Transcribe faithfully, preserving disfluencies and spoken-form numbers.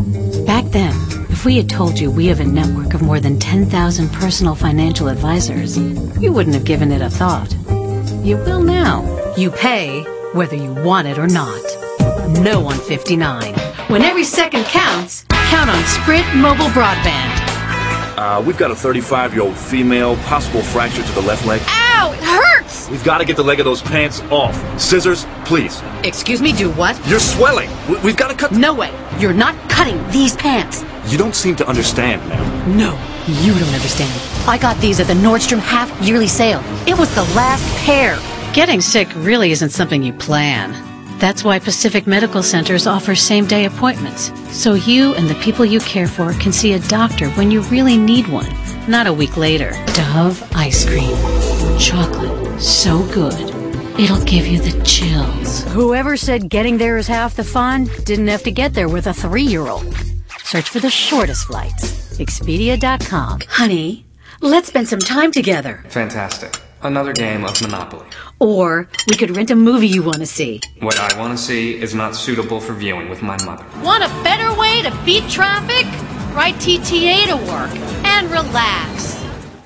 Back then, if we had told you we have a network of more than ten thousand personal financial advisors, you wouldn't have given it a thought. You will now. You pay whether you want it or not. No on fifty-nine. When every second counts, count on Sprint Mobile Broadband. Uh, we've got a thirty-five-year-old female, possible fracture to the left leg. Ow! It hurts! We've got to get the leg of those pants off. Scissors, please. Excuse me, do what? You're swelling. We- we've got to cut... No way. You're not cutting these pants. You don't seem to understand, ma'am. No, you don't understand. I got these at the Nordstrom half-yearly sale. It was the last pair. Getting sick really isn't something you plan. That's why Pacific Medical Centers offer same-day appointments, so you and the people you care for can see a doctor when you really need one, not a week later. Dove ice cream. Chocolate. So good. It'll give you the chills. Whoever said getting there is half the fun didn't have to get there with a three-year-old. Search for the shortest flights. Expedia dot com. Honey, let's spend some time together. Fantastic. Another game of Monopoly. Or we could rent a movie you want to see. What I want to see is not suitable for viewing with my mother. Want a better way to beat traffic? Ride T T A to work and relax.